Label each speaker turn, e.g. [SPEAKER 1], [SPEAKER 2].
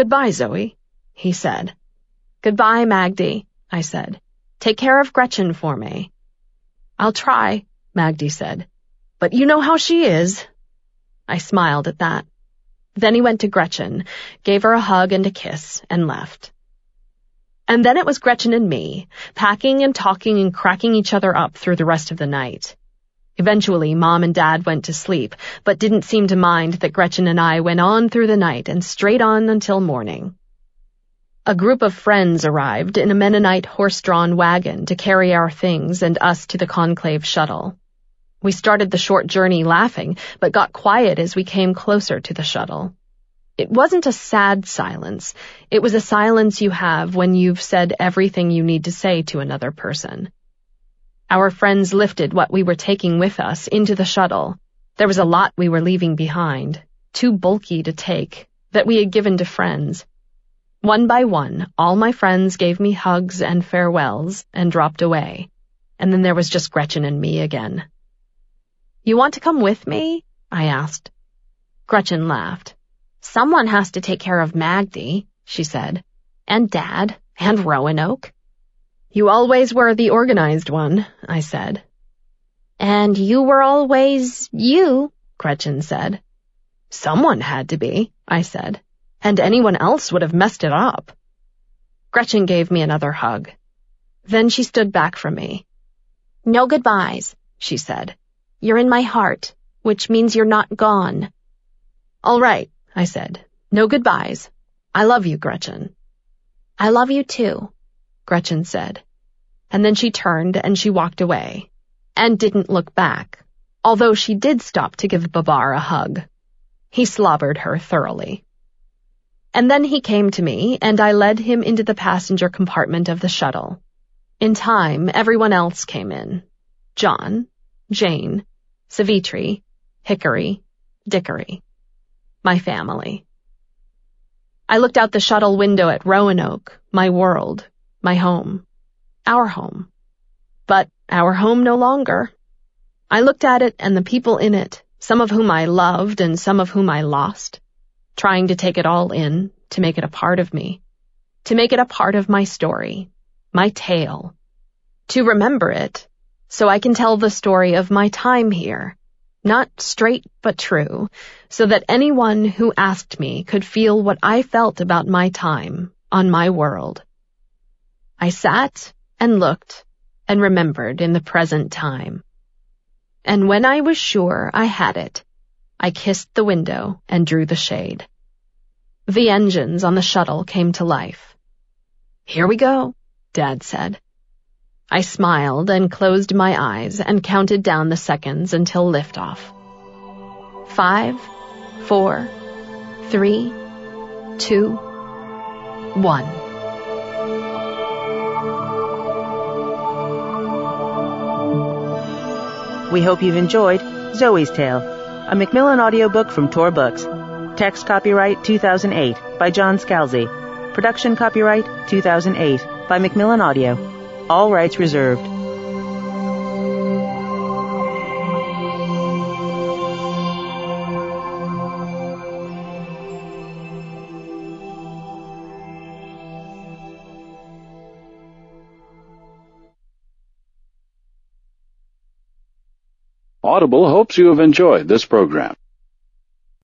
[SPEAKER 1] "Goodbye, Zoe," he said. "Goodbye, Magdy," I said. "Take care of Gretchen for me." "I'll try," Magdy said. "But you know how she is." I smiled at that. Then he went to Gretchen, gave her a hug and a kiss, and left. And then it was Gretchen and me, packing and talking and cracking each other up through the rest of the night. Eventually, Mom and Dad went to sleep, but didn't seem to mind that Gretchen and I went on through the night and straight on until morning. A group of friends arrived in a Mennonite horse-drawn wagon to carry our things and us to the Conclave shuttle. We started the short journey laughing, but got quiet as we came closer to the shuttle. It wasn't a sad silence. It was a silence you have when you've said everything you need to say to another person. Our friends lifted what we were taking with us into the shuttle. There was a lot we were leaving behind, too bulky to take, that we had given to friends. One by one, all my friends gave me hugs and farewells and dropped away, and then there was just Gretchen and me again. "You want to come with me?" I asked. Gretchen laughed. "Someone has to take care of Magdy," she said, "and Dad, and Roanoke." "You always were the organized one," I said. "And you were always you," Gretchen said. "Someone had to be," I said, "and anyone else would have messed it up." Gretchen gave me another hug. Then she stood back from me. "No goodbyes," she said. "You're in my heart, which means you're not gone." "All right," I said. "No goodbyes. I love you, Gretchen." "I love you too," Gretchen said. And then she turned and she walked away, and didn't look back, although she did stop to give Babar a hug. He slobbered her thoroughly. And then he came to me, and I led him into the passenger compartment of the shuttle. In time, everyone else came in. John, Jane, Savitri, Hickory, Dickory. My family. I looked out the shuttle window at Roanoke, my world, my home, our home. But our home no longer. I looked at it and the people in it, some of whom I loved and some of whom I lost, trying to take it all in, to make it a part of me, to make it a part of my story, my tale, to remember it, so I can tell the story of my time here, not straight but true, so that anyone who asked me could feel what I felt about my time on my world. I sat and looked and remembered in the present time. And when I was sure I had it, I kissed the window and drew the shade. The engines on the shuttle came to life. "Here we go," Dad said. I smiled and closed my eyes and counted down the seconds until liftoff. 5, 4, 3, 2, 1.
[SPEAKER 2] We hope you've enjoyed Zoe's Tale, a Macmillan audiobook from Tor Books. Text copyright 2008 by John Scalzi. Production copyright 2008 by Macmillan Audio. All rights reserved.
[SPEAKER 3] Audible hopes you have enjoyed this program.